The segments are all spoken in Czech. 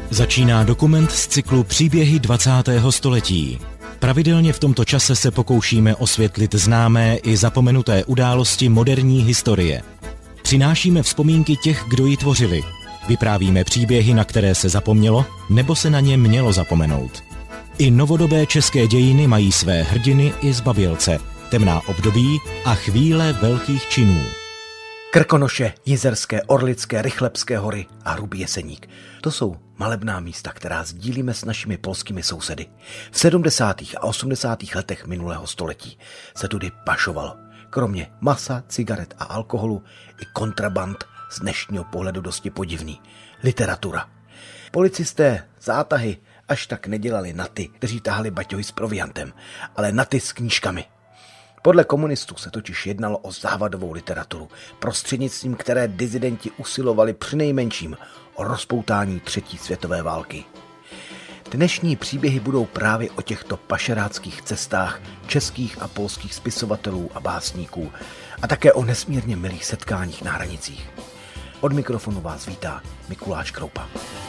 Začíná dokument z cyklu Příběhy 20. století. Pravidelně v tomto čase se pokoušíme osvětlit známé i zapomenuté události moderní historie. Přinášíme vzpomínky těch, kdo ji tvořili. Vyprávíme příběhy, na které se zapomnělo, nebo se na ně mělo zapomenout. I novodobé české dějiny mají své hrdiny i zbabělce, temná období a chvíle velkých činů. Krkonoše, Jizerské, Orlické, Rychlebské hory a Hrubý Jeseník. To jsou malebná místa, která sdílíme s našimi polskými sousedy. V 70. a 80. letech minulého století se tudy pašovalo. Kromě masa, cigaret a alkoholu i kontraband, z dnešního pohledu dosti podivný. Literatura. Policisté zátahy až tak nedělali na ty, kteří tahali baťohy s proviantem, ale na ty s knížkami. Podle komunistů se totiž jednalo o závadovou literaturu, prostřednictvím které disidenti usilovali přinejmenším o rozpoutání třetí světové války. Dnešní příběhy budou právě o těchto pašeráckých cestách českých a polských spisovatelů a básníků a také o nesmírně milých setkáních na hranicích. Od mikrofonu vás vítá Mikuláš Kroupa.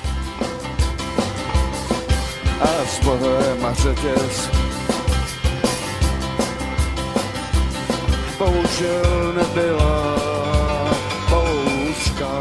A slovem a řetěz bohužel nebyla Polska.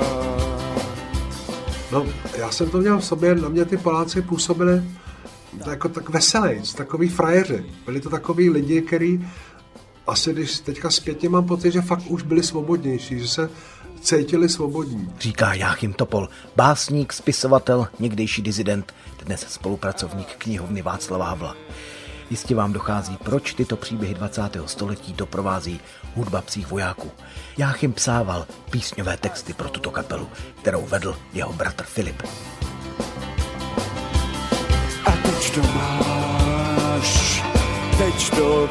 No, já jsem to měl v sobě, na mě ty Poláci působili jako tak veselejc, takový frajeři. Byli to takový lidi, kteří asi když teďka zpětně mám pocit, že fakt už byli svobodnější, že se cítili svobodní. Říká Jáchym Topol, básník, spisovatel, někdejší disident, dnes spolupracovník knihovny Václava Havla. Jistě vám dochází, proč tyto příběhy 20. století doprovází hudba Psích vojáků. Jáchym psával písňové texty pro tuto kapelu, kterou vedl jeho bratr Filip. A teď to máš, teď to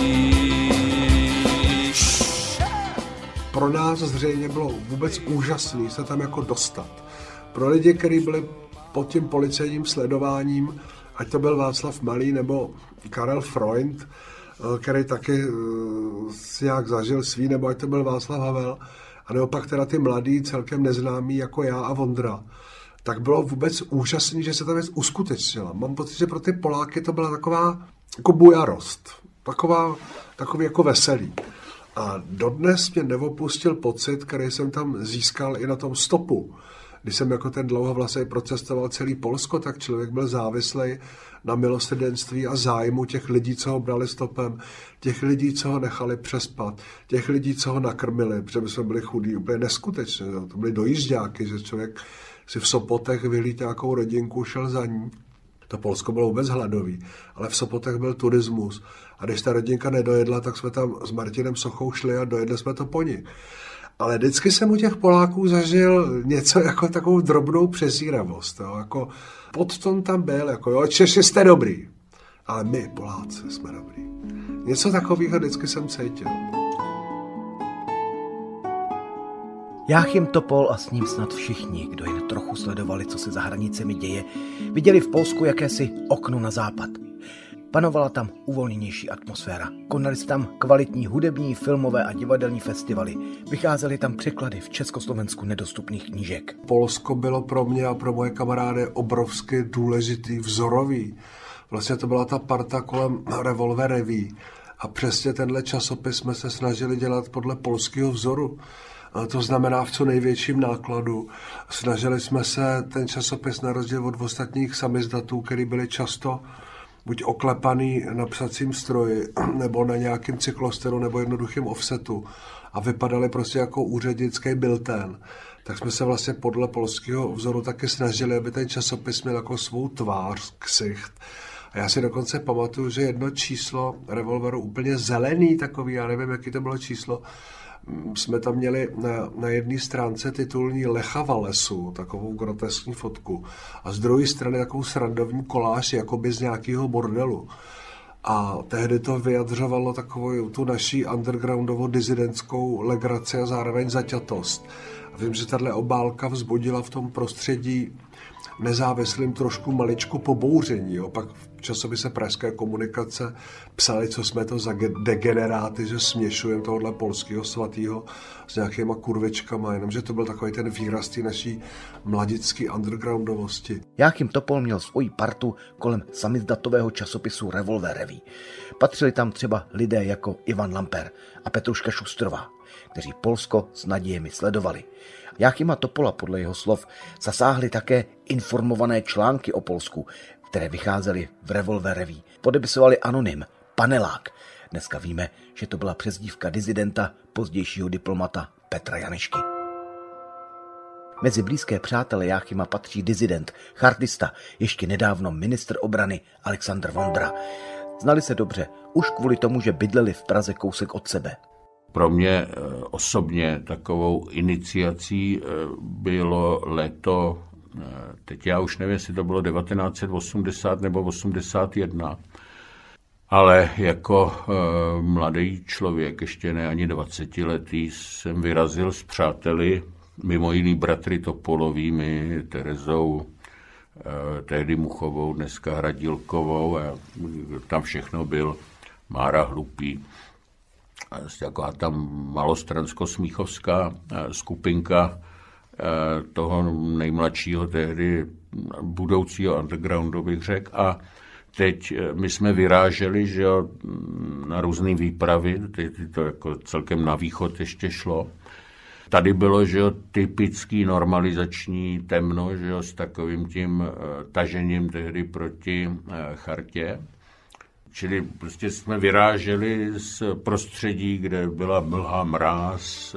vidíš. Pro nás zřejmě bylo vůbec úžasný se tam jako dostat. Pro lidi, kteří byli pod tím policejním sledováním, ať to byl Václav Malý nebo Karel Freund, který taky si nějak zažil svý, nebo ať to byl Václav Havel, a nebo pak teda ty mladí, celkem neznámí jako já a Vondra, tak bylo vůbec úžasný, že se ta věc uskutečnila. Mám pocit, že pro ty Poláky to byla taková jako bujarost, takový jako veselý. A dodnes mě neopustil pocit, který jsem tam získal i na tom stopu. Když jsem jako ten dlouhovlasej procestoval celý Polsko, tak člověk byl závislý na milosrdenství a zájmu těch lidí, co ho brali stopem, těch lidí, co ho nechali přespat, těch lidí, co ho nakrmili, protože my jsme byli chudí, úplně neskutečně. To byly dojížďáky, že člověk si v Sopotech vyhlíd nějakou rodinku, šel za ní. To Polsko bylo vůbec hladový, ale v Sopotech byl turismus. A když ta rodinka nedojedla, tak jsme tam s Martinem Sochou šli a dojedli jsme to po ní. Ale vždycky jsem u těch Poláků zažil něco jako takovou drobnou přezíravost. Jo? Jako podton tam byl, jako jo, Češi jste dobrý, ale my, Poláci, jsme dobrý. Něco takového vždycky jsem cítil. Jáchym Topol a s ním snad všichni, kdo jen trochu sledovali, co se za hranicemi děje, viděli v Polsku jakési okno na západ. Panovala tam uvolněnější atmosféra. Konaly se tam kvalitní hudební, filmové a divadelní festivaly. Vycházely tam překlady v Československu nedostupných knížek. Polsko bylo pro mě a pro moje kamarády obrovsky důležitý, vzorový. Vlastně to byla ta parta kolem Revolver Revue. A přesně tenhle časopis jsme se snažili dělat podle polského vzoru. A to znamená v co největším nákladu. Snažili jsme se ten časopis na rozdíl od ostatních samizdatů, který byly často buď oklepaný na psacím stroji, nebo na nějakém cyklosteru, nebo jednoduchým offsetu a vypadaly prostě jako úřednický bilten, tak jsme se vlastně podle polského vzoru taky snažili, aby ten časopis měl jako svou tvář, ksicht. A já si dokonce pamatuju, že jedno číslo Revolveru úplně zelený takový, já nevím, jaký to bylo číslo, jsme tam měli na jedné stránce titulní Lecha Walesu, takovou groteskní fotku, a z druhé strany takovou srandovní koláž jakoby z nějakého bordelu. A tehdy to vyjadřovalo takovou tu naší undergroundovou disidentskou legraci a zároveň zaťatost. A vím, že tahle obálka vzbudila v tom prostředí nezávislým trošku maličku pobouření. Jo. Pak v časopise Pražské komunikace psali, co jsme to za degeneráty, že směšujeme tohohle polského svatýho s nějakýma kurvičkama, jenomže to byl takový ten výraz té naší mladické undergroundovosti. Jáchym Topol měl svoji partu kolem samizdatového časopisu Revolver Revue. Patřili tam třeba lidé jako Ivan Lamper a Petruška Šustrová, kteří Polsko s nadějemi sledovali. Jáchyma Topola podle jeho slov zasáhly také informované články o Polsku, které vycházely v Revolver Revue. Podepisovali anonym, Panelák. Dneska víme, že to byla přezdívka disidenta, pozdějšího diplomata Petra Janešky. Mezi blízké přátele Jáchyma patří disident, chartista, ještě nedávno ministr obrany Alexandr Vondra. Znali se dobře, už kvůli tomu, že bydleli v Praze kousek od sebe. Pro mě osobně takovou iniciací bylo léto, teď já už nevím, jestli to bylo 1980 nebo 81, ale jako mladý člověk, ještě ne ani 20letý, jsem vyrazil s přáteli, mimo jiný bratry Topolovými, Terezou, tehdy Muchovou, dneska Hradilkovou, a tam všechno byl, Mára Hlupý, taková tam malostransko-smíchovská skupinka toho nejmladšího tehdy budoucího undergroundu, bych řekl. A teď my jsme vyráželi, že jo, na různé výpravy, teď to jako celkem na východ ještě šlo. Tady bylo, že jo, typický normalizační temno, že jo, s takovým tím tažením tehdy proti chartě. Čili prostě jsme vyráželi z prostředí, kde byla mlha, mráz,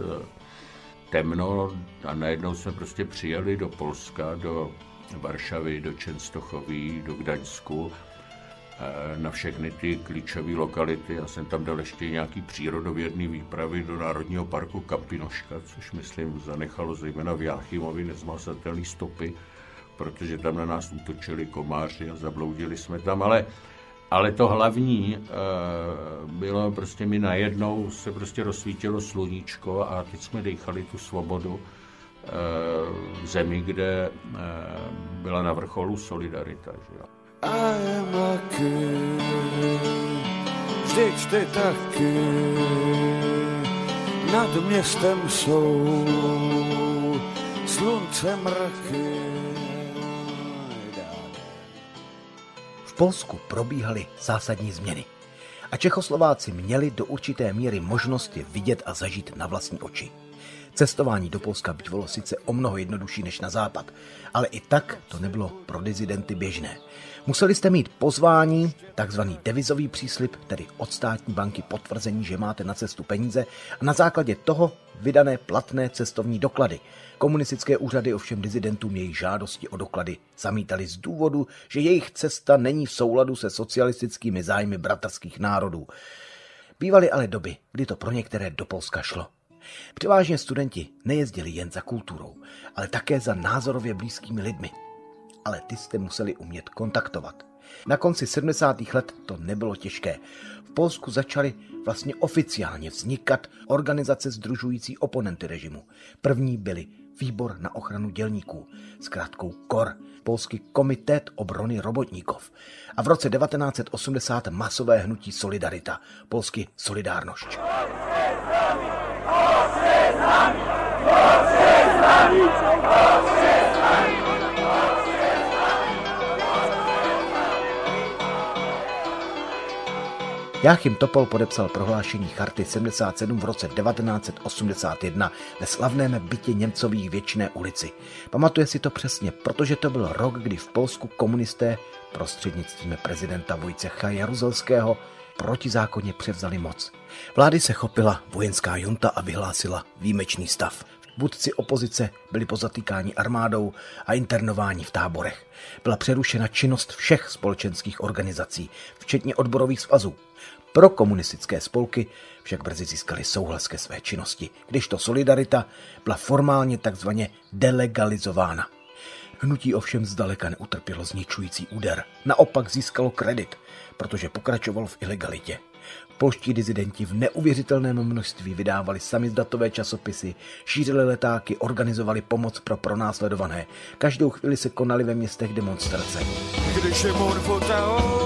temno, a najednou jsme prostě přijeli do Polska, do Varšavy, do Čenstochovy, do Gdaňsku, na všechny ty klíčové lokality. Já jsem tam dal ještě nějaký přírodovědný výpravy do Národního parku Kampinoška, což myslím zanechalo zejména v Jáchymovi nezmazatelné stopy, protože tam na nás útočili komáři a zabloudili jsme tam, ale to hlavní bylo prostě, mi najednou se prostě rozsvítilo sluníčko a teď jsme dýchali tu svobodu v zemi, kde byla na vrcholu solidarita. Že jo. A je mlky, vždyť ty taky, nad městem jsou slunce mraky. V Polsku probíhaly zásadní změny a Čechoslováci měli do určité míry možnosti vidět a zažít na vlastní oči. Cestování do Polska bylo sice o mnoho jednodušší než na západ, ale i tak to nebylo pro dizidenty běžné. Museli jste mít pozvání, takzvaný devizový příslib, tedy od státní banky potvrzení, že máte na cestu peníze, a na základě toho vydané platné cestovní doklady. Komunistické úřady ovšem dizidentům jejich žádosti o doklady zamítali z důvodu, že jejich cesta není v souladu se socialistickými zájmy bratrských národů. Bývaly ale doby, kdy to pro některé do Polska šlo. Převážně studenti nejezdili jen za kulturou, ale také za názorově blízkými lidmi. Ale ty jste museli umět kontaktovat. Na konci 70. let to nebylo těžké. V Polsku začaly vlastně oficiálně vznikat organizace sdružující oponenty režimu. První byly Výbor na ochranu dělníků, zkrátkou KOR, polský Komitet obrony robotníkov, a v roce 1980 masové hnutí Solidarita, polsky Solidárność. Jáchym Topol podepsal prohlášení Charty 77 v roce 1981 ve slavném bytě Němcových Věčné ulici. Pamatuje si to přesně, protože to byl rok, kdy v Polsku komunisté prostřednictvím prezidenta Vojcecha Jaruzelského protizákonně převzali moc. Vlády se chopila vojenská junta a vyhlásila výjimečný stav. Vůdci opozice byli pozatýkáni armádou a internováni v táborech. Byla přerušena činnost všech společenských organizací, včetně odborových svazů. Pro komunistické spolky však brzy získali souhlas ke své činnosti, kdežto Solidarita byla formálně takzvaně delegalizována. Hnutí ovšem zdaleka neutrpělo zničující úder. Naopak získalo kredit, protože pokračovalo v ilegalitě. Polští dizidenti v neuvěřitelném množství vydávali samizdatové časopisy, šířili letáky, organizovali pomoc pro pronásledované. Každou chvíli se konaly ve městech demonstrace. Když je morfotao,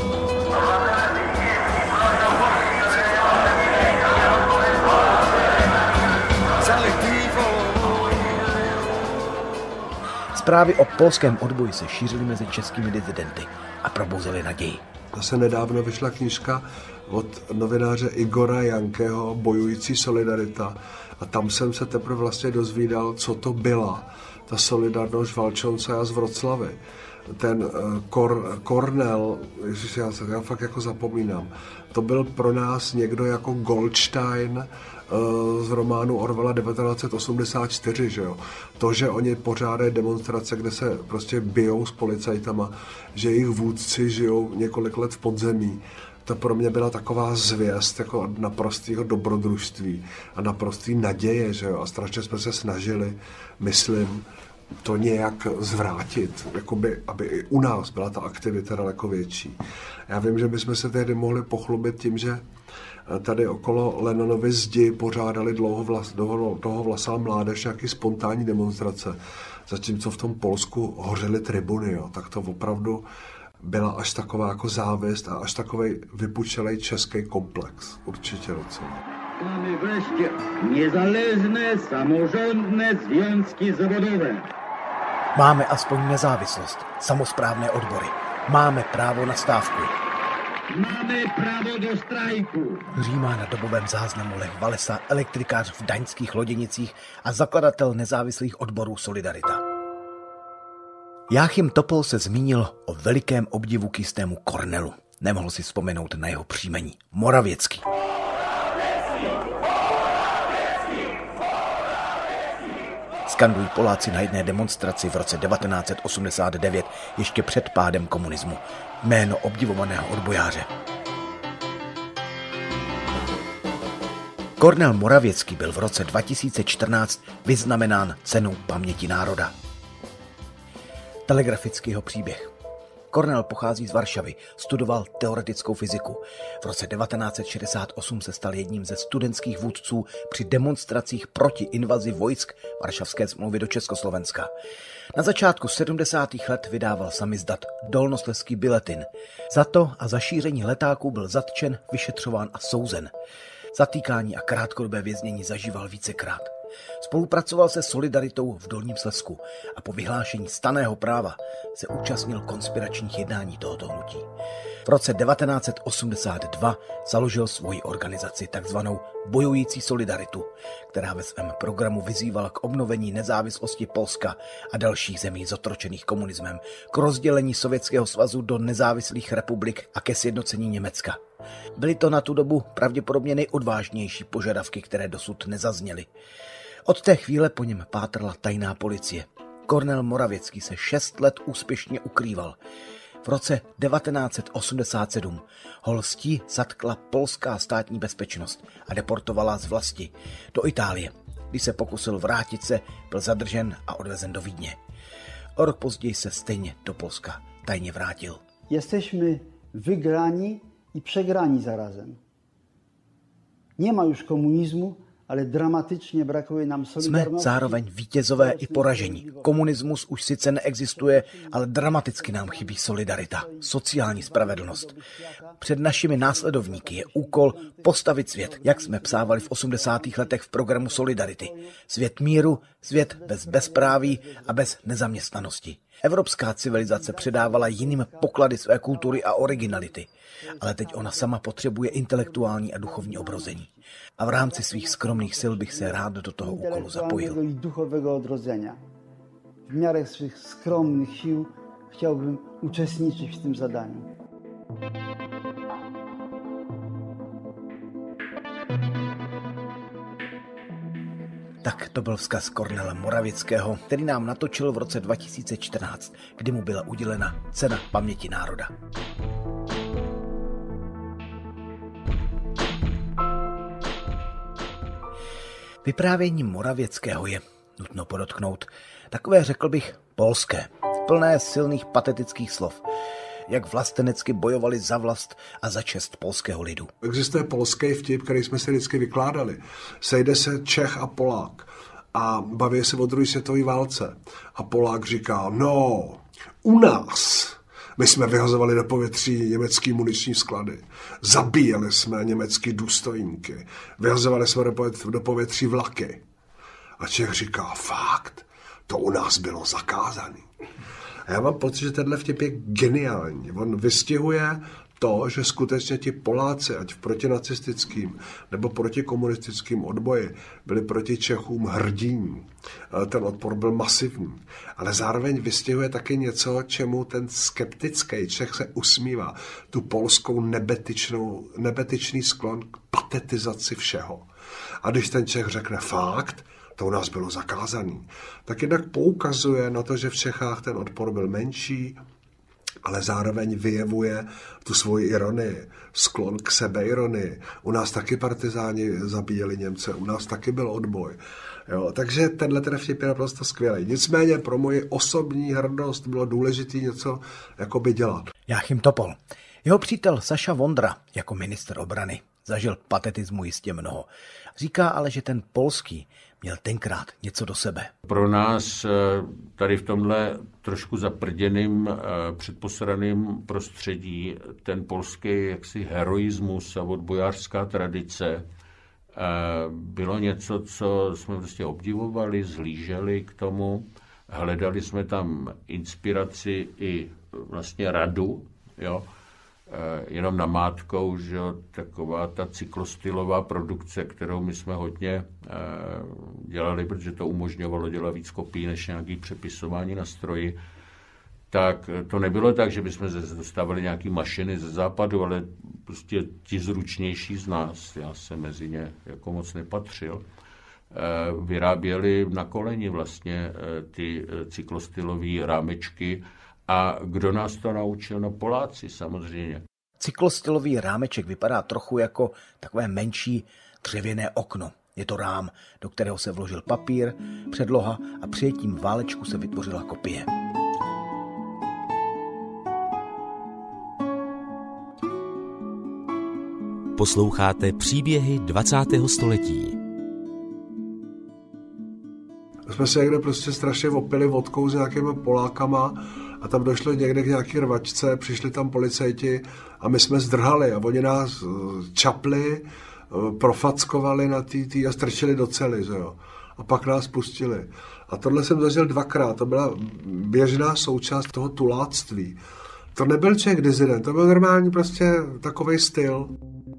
Zprávy o polském odboji se šířily mezi českými dizidenty a probouzely naději. Zase nedávno vyšla knížka od novináře Igora Jankého Bojující solidarita a tam jsem se teprve vlastně dozvídal, co to byla ta solidarność walcząca z Wrocławy. Ten Kornel, já fakt jako zapomínám, to byl pro nás někdo jako Goldstein z románu Orwella 1984, že jo. To, že oni pořádají demonstrace, kde se prostě bijou s policajtama, že jejich vůdci žijou několik let v podzemí, to pro mě byla taková zvěst jako naprostého dobrodružství a naprostý naděje, že jo. A strašně jsme se snažili, myslím, to nějak zvrátit, jakoby, aby i u nás byla ta aktivita daleko větší. Já vím, že bychom se tehdy mohli pochlubit tím, že tady okolo Lenonovy zdi pořádali dlouhovlasá mládež nějaký spontánní demonstrace, zatímco v tom Polsku hořely tribuny, jo. Tak to opravdu byla až taková jako závist a až takovej vypučelej český komplex. Určitě docela. Mamy wreszcie niezależne, samorządne związki zawodowe. Máme aspoň nezávislost, samosprávné odbory. Máme právo na stávku. Máme právo do strajku. Římá na dobovém záznamu Lech Walesa, elektrikář v daňských Loděnicích a zakladatel nezávislých odborů Solidarita. Jáchym Topol se zmínil o velikém obdivu k jistému Kornelu. Nemohl si vzpomenout na jeho příjmení. Moravěcký. Skandují Poláci na jedné demonstraci v roce 1989, ještě před pádem komunismu. Jméno obdivovaného odbojáře. Kornel Moravěcký byl v roce 2014 vyznamenán cenou paměti národa. Telegrafický jeho příběh. Kornel pochází z Varšavy, studoval teoretickou fyziku. V roce 1968 se stal jedním ze studentských vůdců při demonstracích proti invazi vojsk Varšavské smlouvy do Československa. Na začátku 70. let vydával samizdat Dolnoslezský biletin. Za to a za šíření letáků byl zatčen, vyšetřován a souzen. Zatýkání a krátkodobé věznění zažíval vícekrát. Spolupracoval se Solidaritou v Dolním Slezsku a po vyhlášení stanného práva se účastnil konspiračních jednání tohoto hnutí. V roce 1982 založil svoji organizaci takzvanou Bojující solidaritu, která ve svém programu vyzývala k obnovení nezávislosti Polska a dalších zemí zotročených komunismem, k rozdělení Sovětského svazu do nezávislých republik a ke sjednocení Německa. Byly to na tu dobu pravděpodobně nejodvážnější požadavky, které dosud nezazněly. Od té chvíle po něm pátrala tajná policie. Kornel Moravěcký se 6 let úspěšně ukrýval. V roce 1987 ho lstí zatkla polská státní bezpečnost a deportovala z vlasti do Itálie. Když se pokusil vrátit se, byl zadržen a odvezen do Vídně. O rok později se stejně do Polska tajně vrátil. Jesteśmy wygrani i przegrani zarazem. Nie ma już komunizmu, ale dramatycznie brakuje nám solidarnosti. Jsme zároveň vítězové i poražení. Komunismus už sice neexistuje, ale dramaticky nám chybí solidarita, sociální spravedlnost. Před našimi následovníky je úkol postavit svět, jak jsme psávali v 80. letech v programu Solidarity. Svět míru, svět bez bezpráví a bez nezaměstnanosti. Evropská civilizace předávala jiným poklady své kultury a originality, ale teď ona sama potřebuje intelektuální a duchovní obrození. A v rámci svých skromných sil bych se rád do toho úkolu zapojil. Duchového odrodzenia. W miarę swych skromnych sił chciałbym uczestniczyć w tym zadaniu. Tak to byl vzkaz Kornela Moravěckého, který nám natočil v roce 2014, kdy mu byla udělena cena paměti národa. Vyprávění Moravěckého je, nutno podotknout, takové, řekl bych, polské, plné silných patetických slov. jak vlastenecky bojovali za vlast a za čest polského lidu. Existuje polský vtip, který jsme si vždycky vykládali. Sejde se Čech a Polák a baví se o druhé světové válce. A Polák říká, no, u nás my jsme vyhazovali do povětří německý muniční sklady. Zabíjeli jsme německý důstojníky. Vyhazovali jsme do povětří vlaky. A Čech říká, fakt, to u nás bylo zakázané. A já mám pocit, že tenhle vtip je geniální. On vystihuje to, že skutečně ti Poláci, ať v protinacistickým nebo protikomunistickým odboji, byli proti Čechům hrdí. Ten odpor byl masivní. Ale zároveň vystihuje taky něco, čemu ten skeptický Čech se usmívá. Tu polskou nebetyčný sklon k patetizaci všeho. A když ten Čech řekne fakt, to u nás bylo zakázaný, tak jednak poukazuje na to, že v Čechách ten odpor byl menší, ale zároveň vyjevuje tu svoji ironii, sklon k sebeironii. U nás taky partizáni zabíjeli Němce, u nás taky byl odboj. Jo, takže tenhle vtip je naprosto skvělý. Nicméně pro moji osobní hrdost bylo důležité něco jakoby dělat. Jáchym Topol. Jeho přítel Saša Vondra jako ministr obrany zažil patetismu jistě mnoho. Říká ale, že ten polský měl tenkrát něco do sebe. Pro nás tady v tomhle trošku zaprděným, předposraným prostředí ten polský jaksi heroismus a odbojářská tradice bylo něco, co jsme prostě obdivovali, zhlíželi k tomu. Hledali jsme tam inspiraci i vlastně radu, jo. Jenom namátkou, že taková ta cyklostylová produkce, kterou my jsme hodně dělali, protože to umožňovalo dělat víc kopií než nějaký přepisování na stroji, tak to nebylo tak, že bychom dostávali nějaký mašiny ze západu, ale prostě ti zručnější z nás, já jsem mezi ně jako moc nepatřil, vyráběli na koleni vlastně ty cyklostylové rámečky. A kdo nás to naučil? No Poláci samozřejmě. Cyklostylový rámeček vypadá trochu jako takové menší dřevěné okno. Je to rám, do kterého se vložil papír, předloha a přijetím válečku se vytvořila kopie. Posloucháte příběhy 20. století. Jsme se někde prostě strašně opili vodkou s nějakými Polákama a tam došlo někde k nějaký rvačce, přišli tam policajti a my jsme zdrhali a oni nás čapli, profackovali na tý a strčili do cely, že jo. A pak nás pustili. A tohle jsem zažil dvakrát, to byla běžná součást toho tuláctví. To nebyl člověk dizident, to byl normální prostě takovej styl.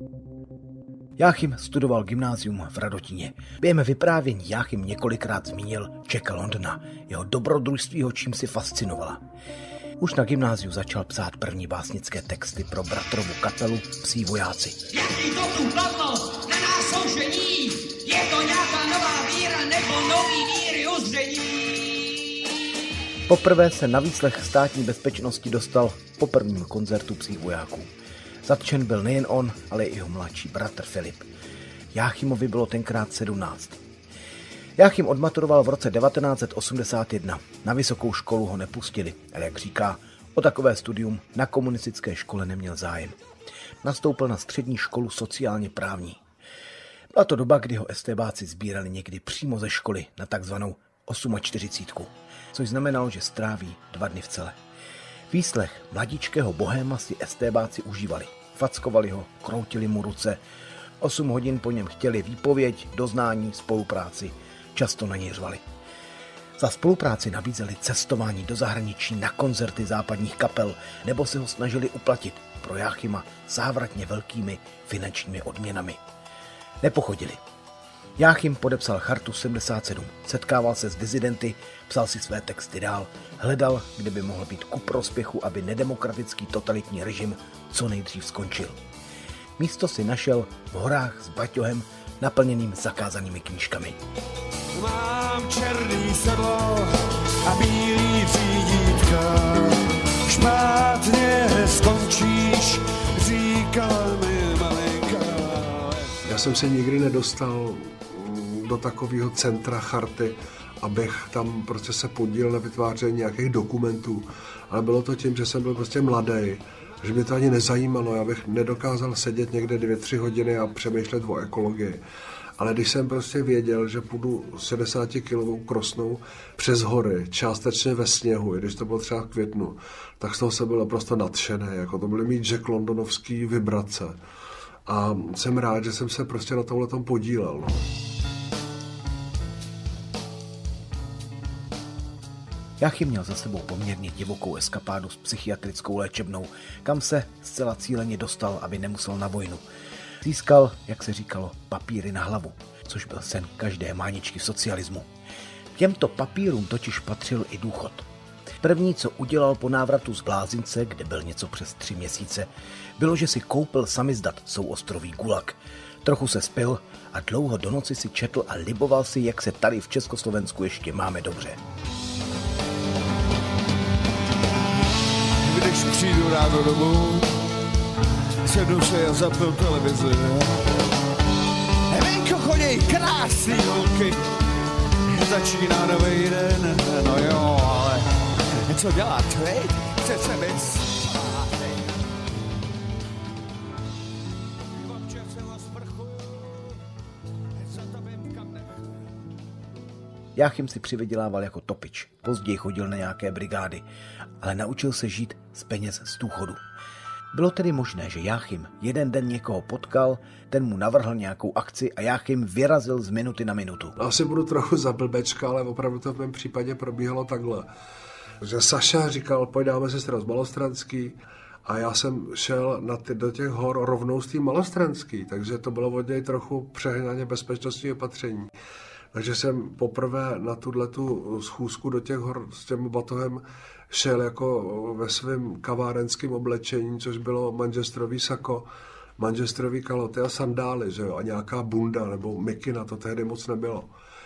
Jáchym studoval gymnázium v Radotíně. Během vyprávění Jáchym několikrát zmínil Jacka Londona. Jeho dobrodružství ho čím si fascinovala. Už na gymnáziu začal psát první básnické texty pro bratrovu kapelu Psí vojáci. Jaký to tu platnost na nás soužení? Je to nějaká nová víra nebo nový víry uzření? Poprvé se na výslech státní bezpečnosti dostal po prvním koncertu Psích vojáků. Zatčen byl nejen on, ale i jeho mladší bratr Filip. Jáchymovi bylo tenkrát 17. Jáchym odmaturoval v roce 1981. Na vysokou školu ho nepustili, ale jak říká, o takové studium na komunistické škole neměl zájem. Nastoupil na střední školu sociálně právní. Byla to doba, kdy ho estébáci sbírali někdy přímo ze školy na takzvanou 48, což znamenalo, že stráví 2 dny v cele. Výslech mladíčkého bohéma si estébáci užívali. Fackovali ho, kroutili mu ruce. 8 hodin po něm chtěli výpověď, doznání, spolupráci. Často na něj řvali. Za spolupráci nabízeli cestování do zahraničí na koncerty západních kapel nebo se ho snažili uplatit pro Jáchyma závratně velkými finančními odměnami. Nepochodili. Jáchym podepsal Chartu 77, setkával se s dizidenty, psal si své texty dál, hledal, kde by mohl být ku prospěchu, aby nedemokratický totalitní režim co nejdřív skončil. Místo si našel v horách s baťohem naplněným zakázanými knížkami. Mám černý sedlo a bílý řídítka. Špatně skončíš, říkala mi malinka. Já jsem se nikdy nedostal do takového centra Charty abych tam prostě se podílel na vytváření nějakých dokumentů. Ale bylo to tím, že jsem byl prostě mladý, že mě to ani nezajímalo, já bych nedokázal sedět někde 2-3 hodiny a přemýšlet o ekologii. Ale když jsem prostě věděl, že půjdu 60-kilovou krosnou přes hory, částečně ve sněhu, i když to bylo třeba v květnu, tak z toho jsem byl naprosto nadšený, jako to byly mít Jack Londonovský vibrace. A jsem rád, že jsem se prostě na tomhletom podílel. No. Jáchym měl za sebou poměrně divokou eskapádu s psychiatrickou léčebnou, kam se zcela cíleně dostal, aby nemusel na vojnu. Získal, jak se říkalo, papíry na hlavu, což byl sen každé máničky v socialismu. K těmto papírům totiž patřil i důchod. První, co udělal po návratu z blázince, kde byl něco přes 3 měsíce, bylo, že si koupil samizdat souostrový Gulag. Trochu se spil a dlouho do noci si četl a liboval si, jak se tady v Československu ještě máme dobře. Když přijdu ráno domů, sednu se a zapnu televizi. Venku chodí krásný holky, začíná nový den, no jo, ale co dělat, veď? Přece bys. Jáchym si přivydělával jako topič, později chodil na nějaké brigády, ale naučil se žít z peněz z důchodu. Bylo tedy možné, že Jáchym jeden den někoho potkal, ten mu navrhl nějakou akci a Jáchym vyrazil z minuty na minutu. Asi budu trochu za blbečka, ale opravdu to v mém případě probíhalo takhle. Že Saša říkal, pojď dáme se z Malostranský, a já jsem šel do těch hor rovnou z té Malostranský, takže to bylo od něj trochu přehnaně bezpečnostní opatření. Takže jsem poprvé na tuhletu schůzku do těch hor s tím batohem šel jako ve svém kavárenském oblečení, což bylo manžestrový sako, manžestrový kaloty a sandály, že jo, a nějaká bunda nebo mikina, to tehdy moc nebylo.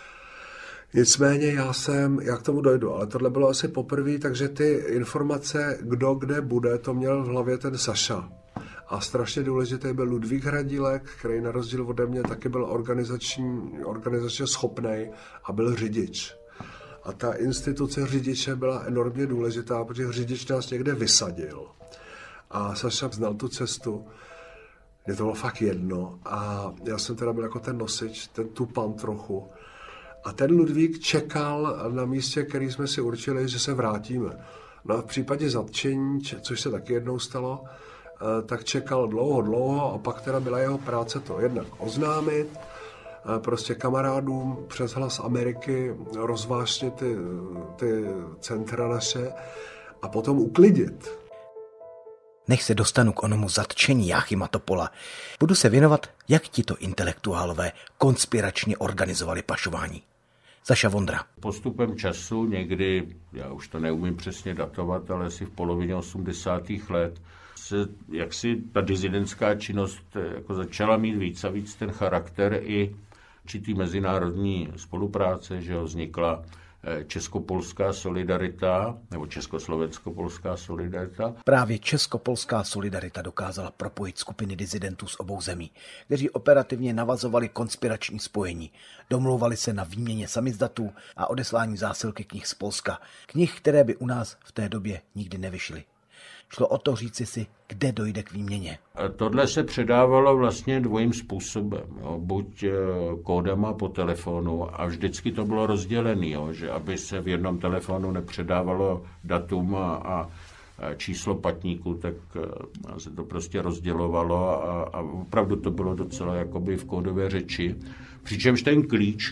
Nicméně já k tomu dojdu, ale tohle bylo asi poprvé, takže ty informace, kdo kde bude, to měl v hlavě ten Saša. A strašně důležitý byl Ludvík Hradílek, který na rozdíl ode mě taky byl organizačně schopnej a byl řidič. A ta instituce řidiče byla enormně důležitá, protože řidič nás někde vysadil. A Saša znal tu cestu. Mně to bylo fakt jedno. A já jsem teda byl jako ten nosič, ten tupan trochu. A ten Ludvík čekal na místě, který jsme si určili, že se vrátíme. No a v případě zatčení, což se taky jednou stalo, tak čekal dlouho a pak teda byla jeho práce to jednak oznámit, prostě kamarádům přes Hlas Ameriky rozvášnit ty centra naše a potom uklidit. Než se dostanu k onomu zatčení Jáchyma Topola, budu se věnovat, jak tito intelektuálové konspiračně organizovali pašování. Saša Vondra. Postupem času někdy, já už to neumím přesně datovat, ale asi v polovině 80. let, se jaksi ta dizidentská činnost jako začala mít víc a víc ten charakter i určitý mezinárodní spolupráce, že vznikla Českopolská solidarita, nebo Československo-polská solidarita. Právě Českopolská solidarita dokázala propojit skupiny disidentů z obou zemí, kteří operativně navazovali konspirační spojení, domlouvali se na výměně samizdatů a odeslání zásilky knih z Polska, knih, které by u nás v té době nikdy nevyšly. Šlo o to říci si, kde dojde k výměně. Tohle se předávalo vlastně dvojím způsobem. Jo. Buď kódama po telefonu a vždycky to bylo rozdělené, že aby se v jednom telefonu nepředávalo datum a číslo patníku, tak se to prostě rozdělovalo a opravdu to bylo docela jakoby v kódové řeči. Přičemž ten klíč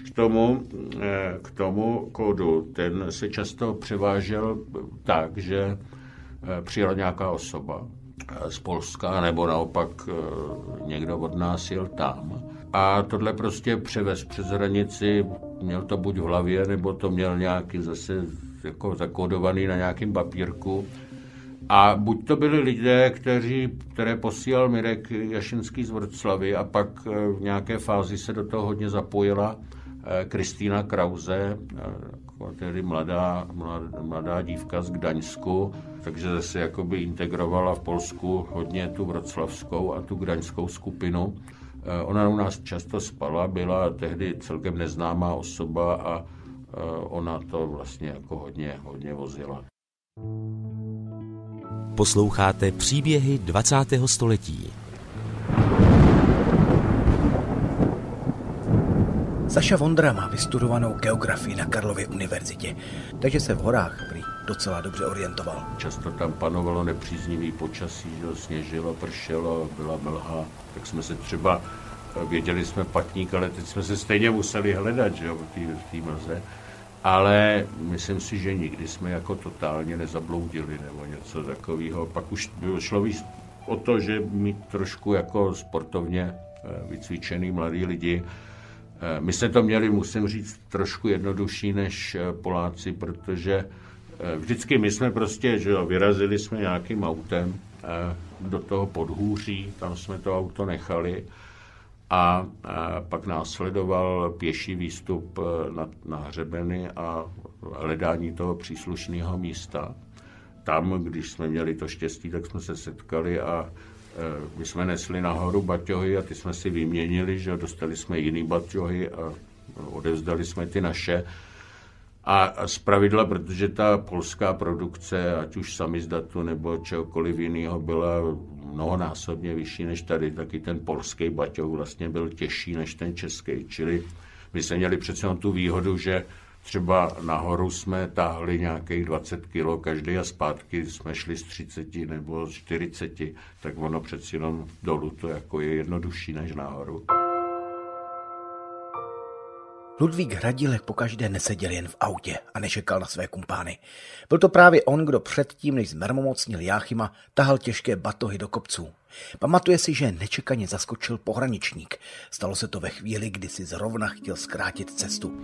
k tomu kódu, ten se často převážel tak, že přijela nějaká osoba z Polska, nebo naopak někdo od nás jel tam. A tohle prostě převez přes hranici, měl to buď v hlavě, nebo to měl nějaký zase jako zakódovaný na nějakém papírku. A buď to byli lidé, které posílal Mirek Jašinský z Vroclavy a pak v nějaké fázi se do toho hodně zapojila Kristýna Krause, tedy mladá dívka z Gdaňsku, takže zase jakoby integrovala v Polsku hodně tu vroclavskou a tu gdaňskou skupinu. Ona u nás často spala, byla tehdy celkem neznámá osoba a ona to vlastně jako hodně vozila. Posloucháte příběhy 20. století. Saša Vondra má vystudovanou geografii na Karlově univerzitě, takže se v horách prý docela dobře orientoval. Často tam panovalo nepříznivý počasí, že sněžilo, pršelo, byla mlha, tak jsme se třeba, věděli jsme patník, ale teď jsme se stejně museli hledat, že jo, v té mlze. Ale myslím si, že nikdy jsme jako totálně nezabloudili nebo něco takového. Pak už šlo víc o to, že mít trošku jako sportovně vycvičený mladí lidi. My jsme to měli, musím říct, trošku jednodušší než Poláci, protože vždycky my jsme prostě, že jo, vyrazili jsme nějakým autem do toho podhůří, tam jsme to auto nechali a pak následoval pěší výstup na hřebeny a hledání toho příslušného místa. Tam, když jsme měli to štěstí, tak jsme se setkali a my jsme nesli nahoru baťohy a ty jsme si vyměnili, že dostali jsme jiný baťohy a odevzdali jsme ty naše. A zpravidla, protože ta polská produkce, ať už samizdatu nebo čehokoliv jiného, byla mnohonásobně vyšší než tady, taky ten polský baťoh vlastně byl těžší než ten český. Čili my jsme měli přece tu výhodu, že třeba nahoru jsme táhli nějakých 20 kilo každý a zpátky jsme šli z 30 nebo z 40, tak ono přeci jenom dolů to jako je jednodušší než nahoru. Ludvík Hradilek pokaždé neseděl jen v autě a nečekal na své kumpány. Byl to právě on, kdo předtím, než zmermomocnil Jáchyma, tahal těžké batohy do kopců. Pamatuje si, že nečekaně zaskočil pohraničník. Stalo se to ve chvíli, kdy si zrovna chtěl zkrátit cestu.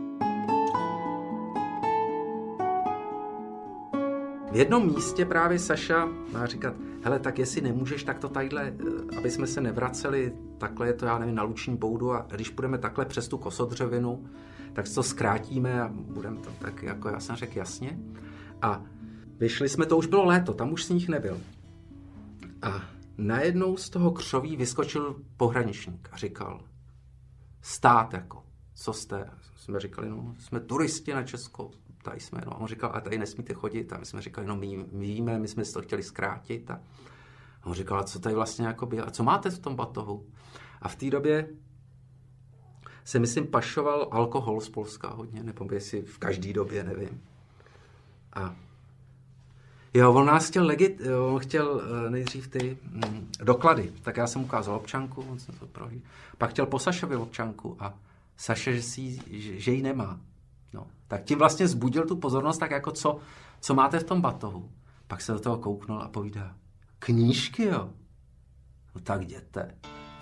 V jednom místě právě Saša má říkat, hele, tak jestli nemůžeš, tak to tadyhle, aby jsme se nevraceli, takhle je to, já nevím, na Luční boudu a když půjdeme takhle přes tu Kosodřevinu, tak to zkrátíme a budeme to tak, jako já jsem řekl, jasně. A vyšli jsme, to už bylo léto, tam už sníh nebyl. A najednou z toho křoví vyskočil pohraničník a říkal, stát jako, co jste? Jsme říkali, no, jsme turisti na Česko. Tady jsme, no. A on říkal, a tady nesmíte chodit. A my jsme říkali, no my víme, my jsme si to chtěli zkrátit. A on říkal, a co tady vlastně jako bylo? A co máte v tom batohu? A v té době se, myslím, pašoval alkohol z Polska hodně, nebo jestli v každé době, nevím. A jo, on nás chtěl on chtěl nejdřív ty doklady. Tak já jsem ukázal občanku, on se to prohlídl. Pak chtěl po Sašovi občanku a Saša, že ji nemá. No, tak tím vlastně zbudil tu pozornost, tak jako co máte v tom batohu. Pak se do toho kouknul a povídá, knížky, jo? No tak jděte.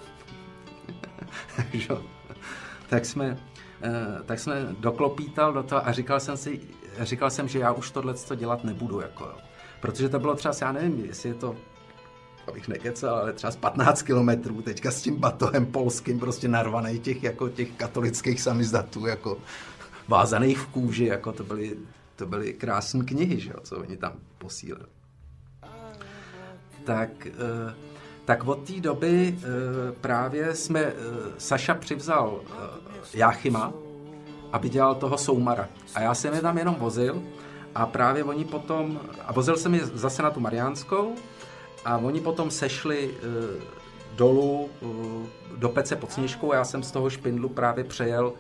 tak jsme doklopítal do toho a říkal jsem, že já už tohleto dělat nebudu, jako jo. Protože to bylo třeba, já nevím, jestli je to, abych nekecal, ale třeba z 15 kilometrů teďka s tím batohem polským prostě narvanej těch katolických samizdatů, jako vázaných v kůži, jako to byly krásné knihy, že jo, co oni tam posílali. Tak od té doby právě Saša přivzal Jáchyma, aby dělal toho soumara. A já jsem je tam jenom vozil a právě oni potom, a vozil jsem je zase na tu Mariánskou a oni potom sešli dolů do Pece pod Sněžkou a já jsem z toho Špindlu právě přejel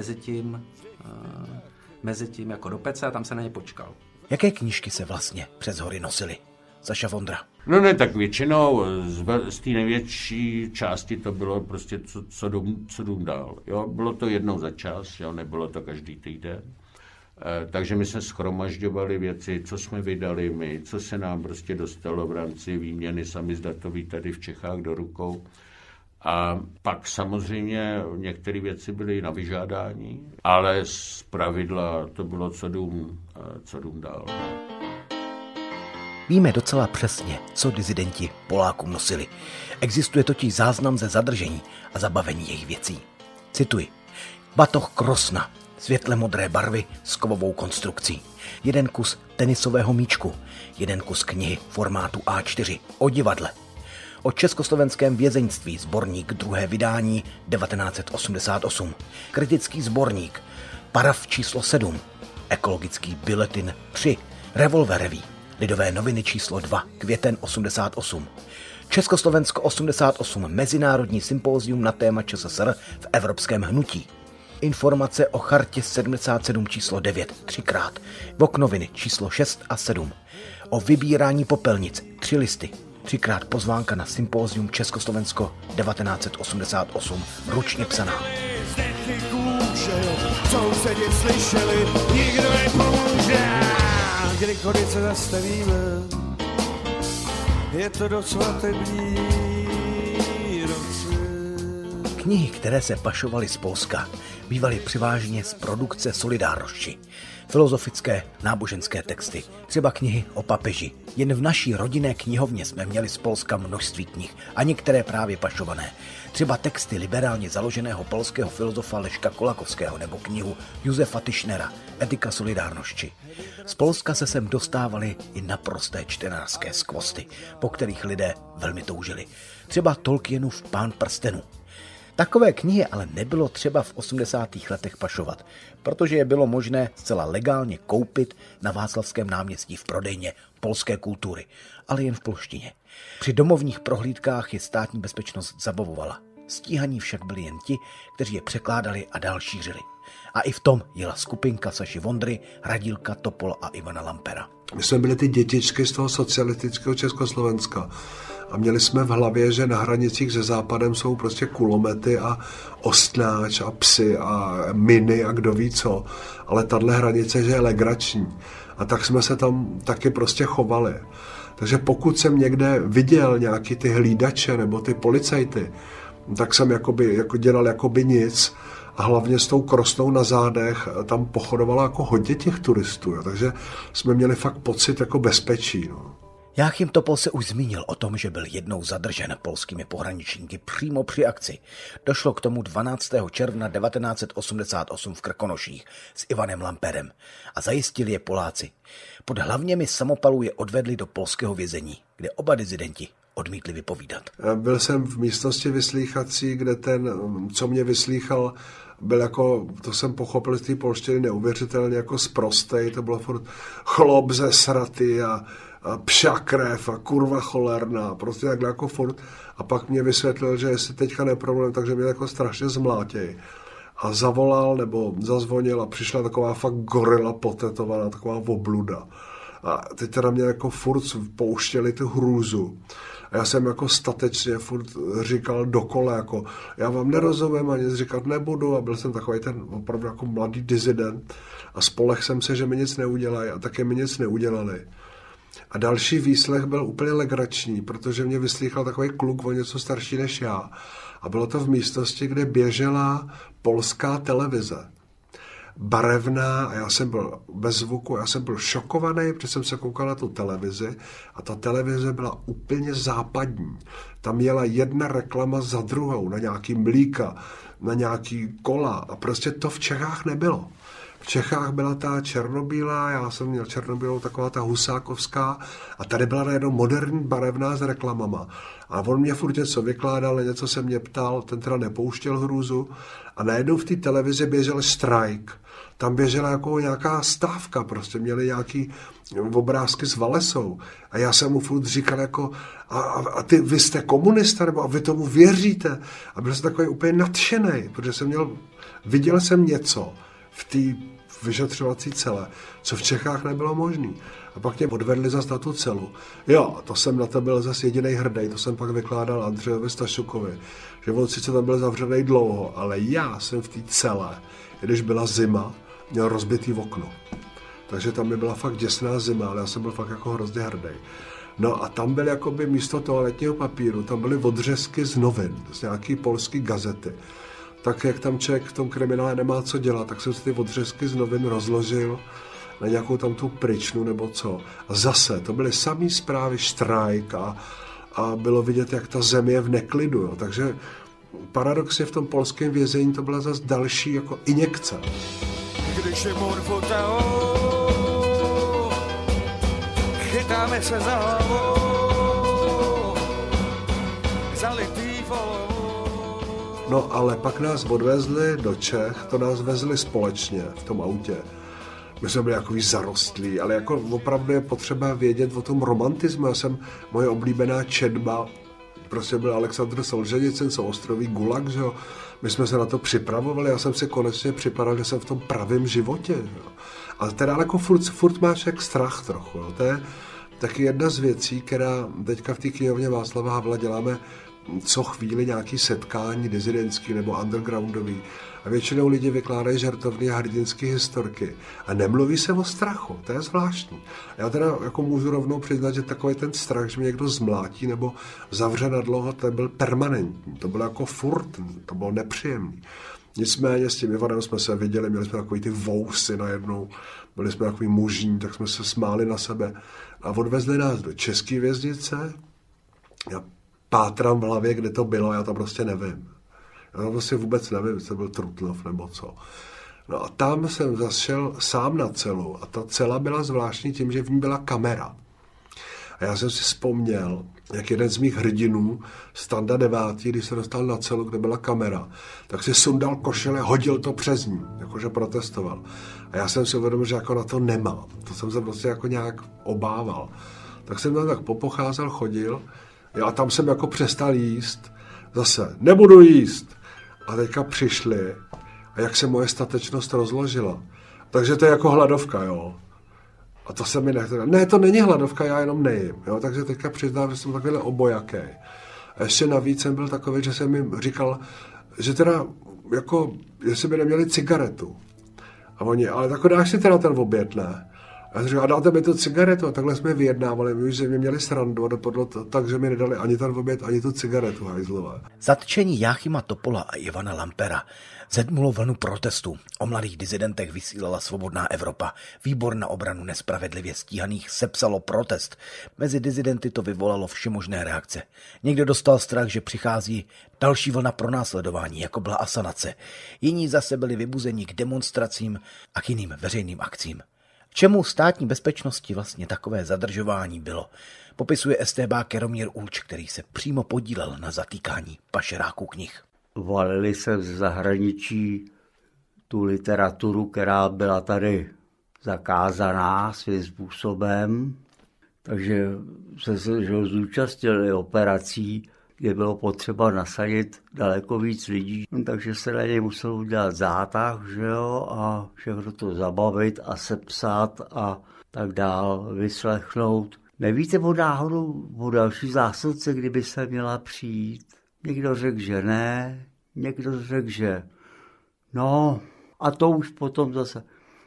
mezi tím jako do Pece a tam se na ně počkal. Jaké knížky se vlastně přes hory nosily? Saša Vondra. No ne, tak většinou z té největší části to bylo prostě co dům dál. Jo? Bylo to jednou za čas, jo? Nebylo to každý týden. Takže my jsme shromažďovali věci, co jsme vydali my, co se nám prostě dostalo v rámci výměny samizdatový tady v Čechách do rukou. A pak samozřejmě některé věci byly na vyžádání, ale z pravidla to bylo co dům dál. Víme docela přesně, co dizidenti Polákům nosili. Existuje totiž záznam ze zadržení a zabavení jejich věcí. Cituji. Batoh Krosna, světle modré barvy s kovovou konstrukcí. 1 kus tenisového míčku, 1 kus knihy formátu A4 o divadle. O československém vězeňství sborník 2. vydání 1988. Kritický sborník Parav číslo 7, Ekologický biletin 3, Revolver Revue, Lidové noviny číslo 2, květen 88, Československo 88, Mezinárodní sympózium na téma ČSSR v evropském hnutí, Informace o chartě 77 číslo 9, 3krát, Vok noviny číslo 6 a 7, o vybírání popelnic 3 listy, 3krát pozvánka na sympózium Československo 1988, ručně psaná. Sousedi slyšeli, nikdo nepomůže. Kdykoliv se zastavíme, je to docela teplý roce. Knihy, které se pašovaly z Polska, bývaly převážně z produkce Solidárnosti. Filozofické, náboženské texty, třeba knihy o papeži. Jen v naší rodinné knihovně jsme měli z Polska množství knih a některé právě pašované. Třeba texty liberálně založeného polského filozofa Leška Kolakovského nebo knihu Josefa Tischnera Etika solidárnosti. Z Polska se sem dostávaly i naprosté čtenářské skvosty, po kterých lidé velmi toužili. Třeba Tolkienův Pán prstenů. Takové knihy ale nebylo třeba v 80. letech pašovat, protože je bylo možné zcela legálně koupit na Václavském náměstí v prodejně polské kultury, ale jen v polštině. Při domovních prohlídkách je státní bezpečnost zabavovala. Stíhaní však byli jen ti, kteří je překládali a dál šířili. A i v tom jela skupinka Saši Vondry, Radílka, Topol a Ivana Lampera. My jsme byli ty dětičky z toho socialistického Československa a měli jsme v hlavě, že na hranicích se Západem jsou prostě kulomety a ostnáč a psy a miny a kdo ví co, ale tahle hranice, že je legrační. A tak jsme se tam taky prostě chovali. Takže pokud jsem někde viděl nějaký ty hlídače nebo ty policajty, tak jsem dělal jakoby nic a hlavně s tou krosnou na zádech tam pochodovalo jako hodně těch turistů, jo. Takže jsme měli fakt pocit jako bezpečí. No. Jáchym Topol se už zmínil o tom, že byl jednou zadržen polskými pohraničníky přímo při akci. Došlo k tomu 12. června 1988 v Krkonoších s Ivanem Lamperem a zajistili je Poláci. Pod hlavněmi samopalů je odvedli do polského vězení, kde oba dizidenti odmítli vypovídat. Byl jsem v místnosti vyslýchací, kde ten, co mě vyslýchal, byl jako, to jsem pochopil z té polštiny neuvěřitelně jako sprostej, to bylo furt chlop ze sraty a pša krev a kurva cholerná, prostě takhle jako furt. A pak mě vysvětlil, že jestli teďka neproblém, takže mě jako strašně zmlátěj. A zavolal nebo zazvonil a přišla taková fakt gorila potetovaná, taková obluda. A ty teda mě jako furt pouštěli tu hrůzu. A já jsem jako statečně furt říkal dokola, jako já vám nerozumím a nic říkat nebudu a byl jsem takový ten opravdu jako mladý dizident a spolech jsem se, že mi nic neudělají a také mi nic neudělali. A další výslech byl úplně legrační, protože mě vyslýchal takový kluk o něco starší než já. A bylo to v místnosti, kde běžela polská televize. Barevná a já jsem byl bez zvuku, já jsem byl šokovaný, protože jsem se koukal na tu televizi a ta televize byla úplně západní. Tam jela jedna reklama za druhou na nějaký mlíka, na nějaký kola a prostě to v Čechách nebylo. V Čechách byla ta černobílá, já jsem měl černobílou, taková ta husákovská a tady byla najednou moderní barevná s reklamama. A on mě furt něco vykládal, něco se mě ptal, ten teda nepouštěl hrůzu a najednou v té televizi běžel strajk. Tam běžela jako nějaká stávka, prostě měli nějaký obrázky s Valesou. A já jsem mu furt říkal jako, vy jste komunista, nebo a vy tomu věříte? A byl jsem takový úplně nadšenej, protože viděl jsem něco v té vyšetřovací cele, co v Čechách nebylo možné. A pak mě odvedli zase na tu celu. Jo, to jsem na to byl zase jedinej hrdej, to jsem pak vykládal Andřejovi Stašukovi, že on sice tam byl zavřený dlouho, ale já jsem v té cele, když byla zima, měl rozbitý okno. Takže tam mi byla fakt děsná zima, ale já jsem byl fakt jako hrozně hrdej. No a tam byl jakoby místo toaletního papíru, tam byly odřezky z novin, z nějaký polský gazety. Tak jak tam člověk v tom kriminále nemá co dělat, tak jsem si ty odřezky z novin rozložil na nějakou tam tu pryčnu nebo co. A zase, to byly samý zprávy, štrajk a bylo vidět, jak ta země je v neklidu. Jo. Takže paradoxně v tom polském vězení to byla zase další jako injekce. Když je morfotao, chytáme se za hlavou, zalitý volou. No ale pak nás odvezli do Čech, to nás vezli společně v tom autě. My jsme byli takový zarostlí, ale jako opravdu je potřeba vědět o tom romantismu. Moje oblíbená četba prostě byl Alexandr Solženicyn, Souostroví Gulag, že jo. My jsme se na to připravovali, já jsem si konečně připadal, že jsem v tom pravém životě, že jo. Ale teda jako furt máš jak strach trochu, jo. To je taky jedna z věcí, která teďka v té knihovně Václava Havla děláme co chvíli nějaký setkání disidentský nebo undergroundový. A většinou lidi vykládají žertovné a hrdinské historky. A nemluví se o strachu, to je zvláštní. Já teda jako můžu rovnou přiznat, že takový ten strach, že mě někdo zmlátí nebo zavře na dlouho, to byl permanentní. To bylo jako furt, to bylo nepříjemný. Nicméně s tím Ivanem jsme se viděli, měli jsme takový ty vousy najednou, byli jsme takový mužní, tak jsme se smáli na sebe. A odvezli nás do české věznice. Já pátrám v hlavě, kde to bylo, já to prostě nevím. Já to prostě vůbec nevím, jestli to byl Trutnov nebo co. No a tam jsem zašel sám na celu a ta cela byla zvláštní tím, že v ní byla kamera. A já jsem si vzpomněl, jak jeden z mých hrdinů, Standa 9., když se dostal na celu, kde byla kamera, tak si sundal košile, hodil to přes ní, jakože protestoval. A já jsem si uvědomil, že jako na to nemám. To jsem se prostě jako nějak obával. Tak jsem tam tak popocházel, chodil a tam jsem jako přestal jíst. Zase, nebudu jíst. A teďka přišli a jak se moje statečnost rozložila. Takže to je jako hladovka, jo. A to se mi nechce. Ne, to není hladovka, já jenom nejím. Jo? Takže teďka přiznám, že jsem takovýhle obojaký. A ještě navíc jsem byl takový, že jsem jim říkal, že teda, jako, jestli by neměli cigaretu. A oni, ale tak dáš si teda ten oběd, ne? A já jsem říkal, a dáte mi tu cigaretu? A takhle jsme vyjednávali, my už jsme měli srandu a dopadlo to tak, že mi nedali ani ten oběd, ani tu cigaretu, hajzlové. Zatčení Jáchyma Topola a Ivana Lampera zedmulo vlnu protestů. O mladých disidentech vysílala Svobodná Evropa. Výbor na obranu nespravedlivě stíhaných sepsalo protest. Mezi disidenty to vyvolalo všemožné reakce. Někdo dostal strach, že přichází další vlna pronásledování, jako byla asanace. Jiní zase byli vybuzeni k demonstracím a k jiným veřejným akcím. Čemu státní bezpečnosti vlastně takové zadržování bylo, popisuje estébák Jaromír Ulč, který se přímo podílel na zatýkání pašeráků knih. Valili se z zahraničí tu literaturu, která byla tady zakázaná svým způsobem, takže se zúčastnili operací, kde bylo potřeba nasadit daleko víc lidí, takže se na něj musel udělat zátah, že jo, a všechno to zabavit a sepsat a tak dál, vyslechnout. Nevíte o náhodou o další zásilce, kdyby se měla přijít? Někdo řekl, že ne, někdo řekl, že no, a to už potom zase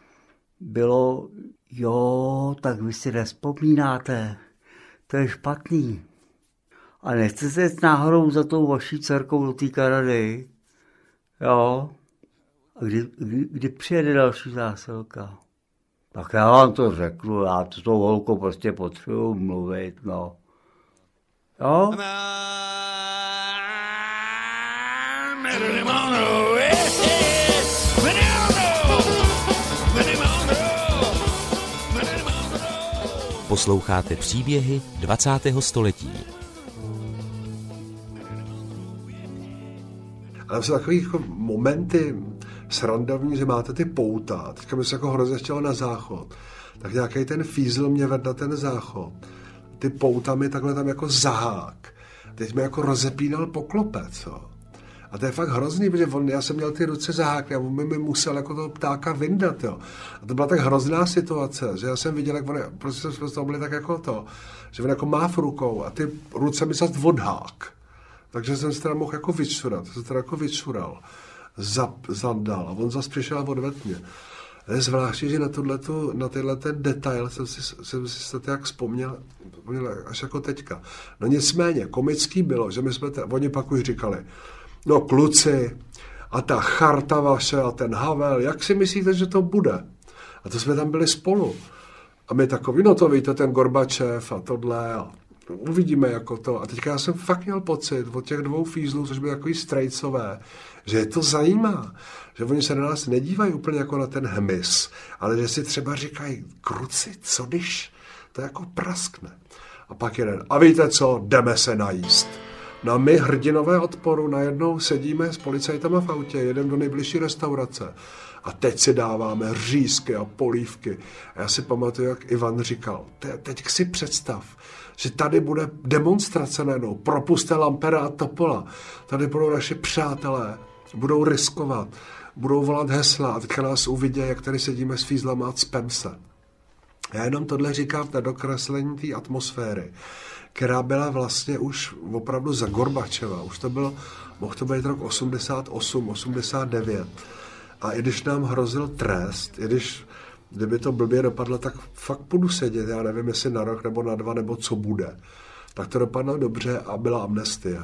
bylo, jo, tak vy si nevzpomínáte, to je špatný. A nechcete jít náhodou za tou vaší dcerkou do té Kanady, jo? A kdy přijede další zásilka? Tak já vám to řeknu, já s tou holkou prostě potřebuji mluvit, no. Jo? Posloucháte příběhy 20. století. Ale jsou takový jako momenty srandovní, že máte ty pouta. Teďka mi se jako hrozně chtělo na záchod. Tak nějaký ten fízl mě vedl na ten záchod. Ty pouta mi takhle tam jako zahák. Teď mi jako rozepínal poklopec, jo. A to je fakt hrozný, protože já jsem měl ty ruce zahákly a on mi musel jako toho ptáka vyndat, jo. A to byla tak hrozná situace, že já jsem viděl, jak on, prostě jsme z toho byli tak jako to, že on jako má v rukou a ty ruce mi zase odhák. Takže jsem se teda mohl jako vyčurat, jsem se teda jako vyčural, zandal a on zase přišel a odvedl mě. Je zvláštní, že na tyhle ten detail jsem si to jak vzpomněl až jako teďka. No nicméně, komický bylo, že my jsme, oni pak už říkali, no kluci, a ta charta vaše a ten Havel, jak si myslíte, že to bude? A to jsme tam byli spolu. A my takový, no to víte, ten Gorbačev a tohle a uvidíme jako to. A teďka já jsem fakt měl pocit od těch dvou fízlů, což byly takový strejcové, že je to zajímá, že oni se na nás nedívají úplně jako na ten hmyz, ale že si třeba říkají, kruci, co když to jako praskne. A pak jeden, a víte co, jdeme se najíst. No a my hrdinové odporu najednou sedíme s policajtama v autě, jedeme do nejbližší restaurace a teď si dáváme řízky a polívky. A já si pamatuju, jak Ivan říkal, teď si představ, že tady bude demonstrace najednou, propuste Lampera a Topola, tady budou naši přátelé, budou riskovat, budou volat hesla a teďka nás uvidí, jak tady sedíme s fízlama a cpem se. Já jenom tohle říkám na dokreslení té atmosféry, která byla vlastně už opravdu za Gorbačova. Už to byl, mohl to být rok 88, 89. A i když nám hrozil trest, kdyby to blbě dopadlo, tak fakt půjdu sedět, já nevím, jestli na rok nebo na 2, nebo co bude. Tak to dopadlo dobře a byla amnestie.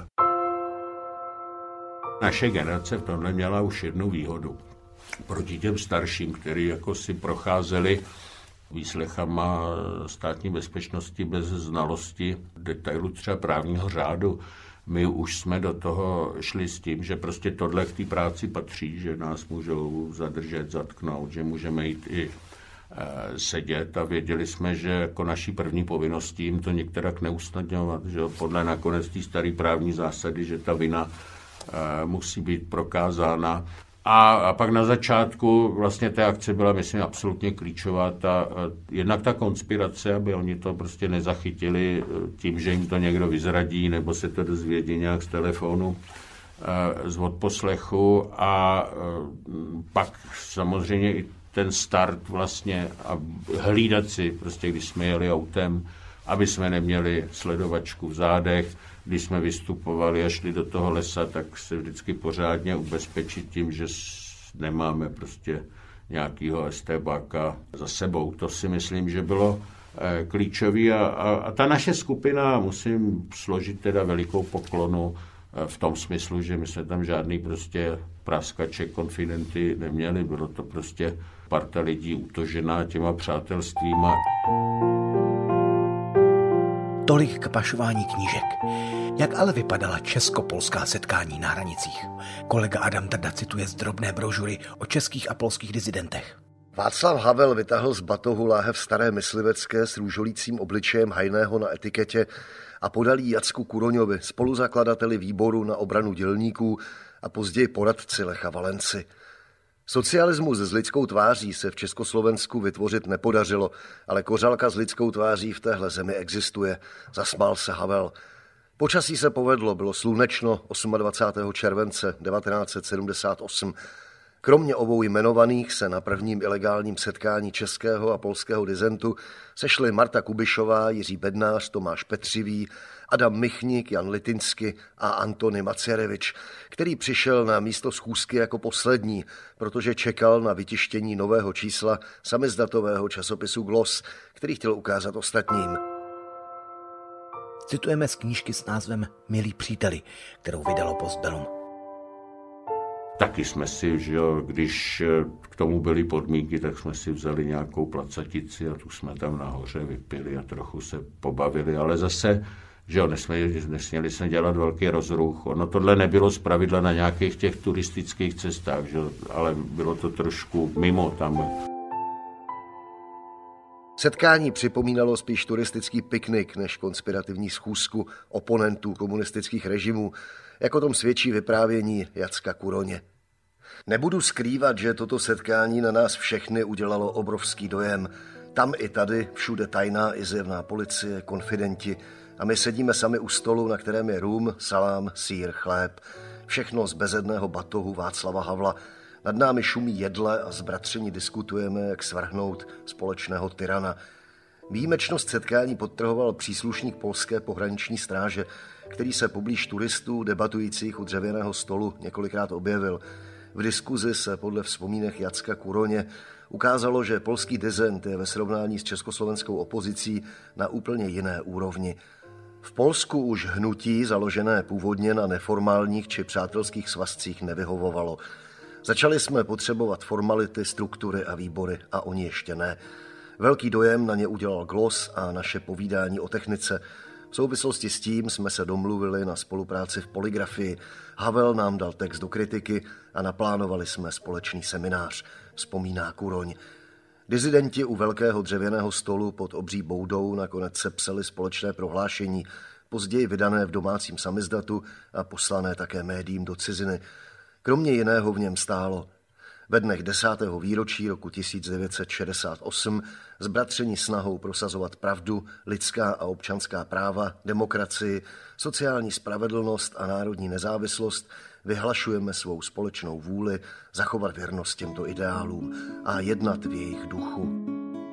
Naše generace v tomhle měla už jednu výhodu. Proti těm starším, kteří jako si procházeli výslechama státní bezpečnosti bez znalosti detailu třeba právního řádu. My už jsme do toho šli s tím, že prostě tohle k té práci patří, že nás můžou zadržet, zatknout, že můžeme jít i sedět a věděli jsme, že jako naší první povinností jim to některak neusnadňovat, že podle nakonec té staré právní zásady, že ta vina musí být prokázána. A pak na začátku vlastně té akce byla, myslím, absolutně klíčová. Jednak ta konspirace, aby oni to prostě nezachytili tím, že jim to někdo vyzradí, nebo se to dozvědí nějak z telefonu, z odposlechu. A pak samozřejmě i ten start vlastně a hlídat si, prostě když jsme jeli autem, aby jsme neměli sledovačku v zádech. Když jsme vystupovali a šli do toho lesa, tak se vždycky pořádně ubezpečit tím, že nemáme prostě nějakého estébáka za sebou. To si myslím, že bylo klíčový a ta naše skupina, musím složit teda velikou poklonu v tom smyslu, že my jsme tam žádný prostě praskače, konfidenty neměli. Bylo to prostě parta lidí utožená těma přátelstvíma. Tolik k pašování knížek. Jak ale vypadala česko-polská setkání na hranicích? Kolega Adam Drda cituje z drobné brožury o českých a polských disidentech. Václav Havel vytáhl z batohu láhev staré myslivecké s růžolícím obličejem Hajného na etiketě a podal jí Jacku Kuroňovi, spoluzakladateli výboru na obranu dělníků a později poradci Lecha Valenci. Socialismus s lidskou tváří se v Československu vytvořit nepodařilo, ale kořalka s lidskou tváří v téhle zemi existuje, zasmál se Havel. Počasí se povedlo, bylo slunečno 28. července 1978. Kromě obou jmenovaných se na prvním ilegálním setkání českého a polského disentu sešli Marta Kubišová, Jiří Bednář, Tomáš Petřivý, Adam Michnik, Jan Litinsky a Antony Macierevič, který přišel na místo schůzky jako poslední, protože čekal na vytištění nového čísla samizdatového časopisu Gloss, který chtěl ukázat ostatním. Citujeme z knížky s názvem Milí příteli, kterou vydalo Postbellum. Taky jsme si, že jo, když k tomu byly podmínky, tak jsme si vzali nějakou placatici a tu jsme tam nahoře vypili a trochu se pobavili, ale zase, že jo, nesměli jsme dělat velký rozruch. Ono tohle nebylo zpravidla na nějakých těch turistických cestách, že jo, ale bylo to trošku mimo tam. Setkání připomínalo spíš turistický piknik než konspirativní schůzku oponentů komunistických režimů, jak o tom svědčí vyprávění Jacka Kuroně. Nebudu skrývat, že toto setkání na nás všechny udělalo obrovský dojem. Tam i tady, všude tajná i zjevná policie, konfidenti a my sedíme sami u stolu, na kterém je rum, salám, sýr, chléb. Všechno z bezedného batohu Václava Havla. Nad námi šumí jedle a zbratření diskutujeme, jak svrhnout společného tyrana. Výjimečnost setkání podtrhoval příslušník polské pohraniční stráže, který se poblíž turistů debatujících u dřevěného stolu několikrát objevil. V diskuzi se podle vzpomínek Jacka Kuroně ukázalo, že polský disent je ve srovnání s československou opozicí na úplně jiné úrovni. V Polsku už hnutí, založené původně na neformálních či přátelských svazcích, nevyhovovalo. Začali jsme potřebovat formality, struktury a výbory a oni ještě ne. Velký dojem na ně udělal Gloss a naše povídání o technice. V souvislosti s tím jsme se domluvili na spolupráci v poligrafii. Havel nám dal text do kritiky a naplánovali jsme společný seminář, vzpomíná Kuroň. Disidenti u velkého dřevěného stolu pod obří boudou nakonec sepsali společné prohlášení, později vydané v domácím samizdatu a poslané také médiím do ciziny. Kromě jiného v něm stálo: ve dnech 10. výročí roku 1968 zbratření snahou prosazovat pravdu, lidská a občanská práva, demokracii, sociální spravedlnost a národní nezávislost vyhlašujeme svou společnou vůli zachovat věrnost těmto ideálům a jednat v jejich duchu.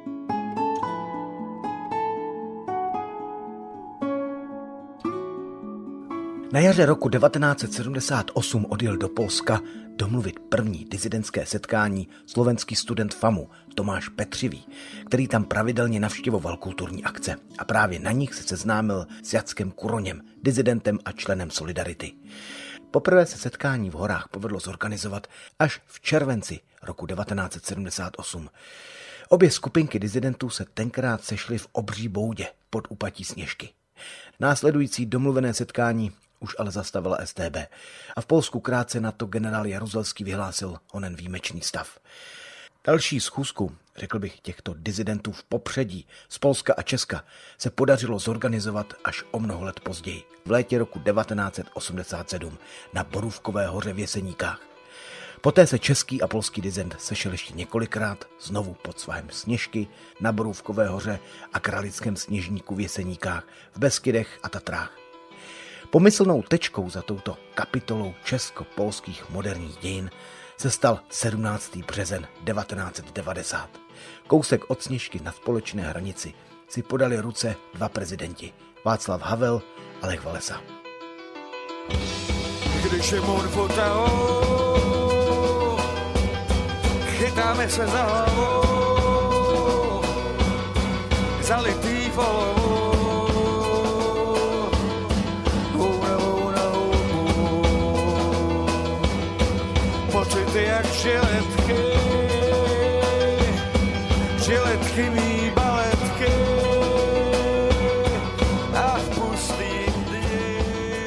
Na jaře roku 1978 odjel do Polska domluvit první disidentské setkání slovenský student FAMu Tomáš Petřivý, který tam pravidelně navštěvoval kulturní akce a právě na nich se seznámil s Jackem Kuroněm, disidentem a členem Solidarity. Poprvé se setkání v horách povedlo zorganizovat až v červenci roku 1978. Obě skupinky disidentů se tenkrát sešly v Obří Boudě pod úpatí Sněžky. Následující domluvené setkání už ale zastavila StB a v Polsku krátce na to generál Jaruzelský vyhlásil onen výjimečný stav. Další schůzku, řekl bych, těchto disidentů v popředí z Polska a Česka se podařilo zorganizovat až o mnoho let později, v létě roku 1987 na Borůvkové hoře v Jeseníkách. Poté se český a polský disident sešel ještě několikrát, znovu pod svahem Sněžky, na Borůvkové hoře a Kralickém Sněžníku v Jeseníkách, v Beskydech a Tatrách. Pomyslnou tečkou za touto kapitolou česko-polských moderních dějin se stal 17. březen 1990. Kousek od Sněžky na společné hranici si podali ruce dva prezidenti, Václav Havel a Lech Walesa. Když je můr fotao, chytáme se za hlavou, zalitý v olovu. Pocity jak žiletky mý baletky a v pustým dni.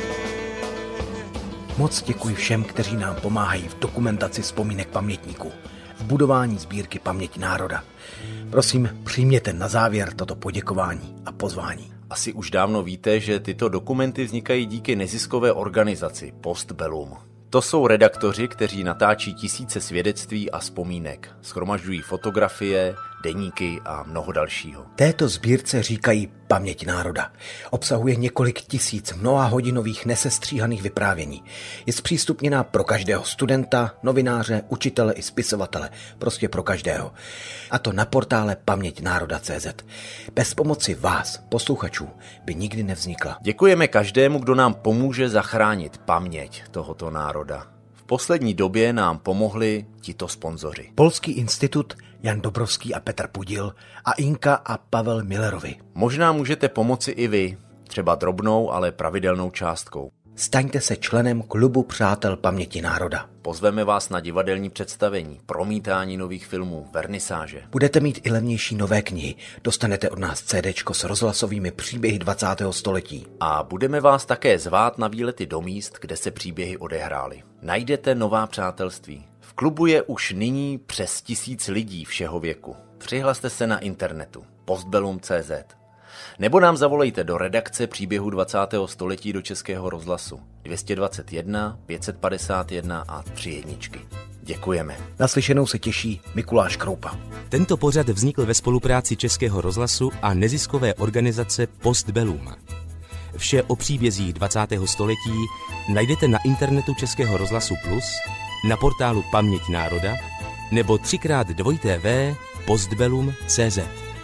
Moc děkuji všem, kteří nám pomáhají v dokumentaci vzpomínek pamětníků, v budování sbírky Paměť národa. Prosím, přijměte na závěr toto poděkování a pozvání. Asi už dávno víte, že tyto dokumenty vznikají díky neziskové organizaci Postbellum. To jsou redaktoři, kteří natáčí tisíce svědectví a vzpomínek, shromažďují fotografie, deníky a mnoho dalšího. Této sbírce říkají Paměť národa. Obsahuje několik tisíc mnohahodinových nesestříhaných vyprávění. Je zpřístupněná pro každého studenta, novináře, učitele i spisovatele. Prostě pro každého. A to na portále paměťnároda.cz. Bez pomoci vás, posluchačů, by nikdy nevznikla. Děkujeme každému, kdo nám pomůže zachránit paměť tohoto národa. V poslední době nám pomohli tito sponzoři. Polský institut Jan Dobrovský a Petr Pudil a Inka a Pavel Millerovi. Možná můžete pomoci i vy, třeba drobnou, ale pravidelnou částkou. Staňte se členem klubu Přátel paměti národa. Pozveme vás na divadelní představení, promítání nových filmů, vernisáže. Budete mít i levnější nové knihy. Dostanete od nás CDčko s rozhlasovými příběhy 20. století. A budeme vás také zvát na výlety do míst, kde se příběhy odehrály. Najdete nová přátelství. V klubu je už nyní přes 1000 lidí všeho věku. Přihlaste se na internetu postbellum.cz nebo nám zavolejte do redakce příběhu 20. století do Českého rozhlasu 221 551 a 3 jedničky. Děkujeme. Naslyšenou se těší Mikuláš Kroupa. Tento pořad vznikl ve spolupráci Českého rozhlasu a neziskové organizace Postbellum. Vše o příbězích 20. století najdete na internetu Českého rozhlasu Plus, na portálu Paměť národa nebo 3x2tv postbellum.cz.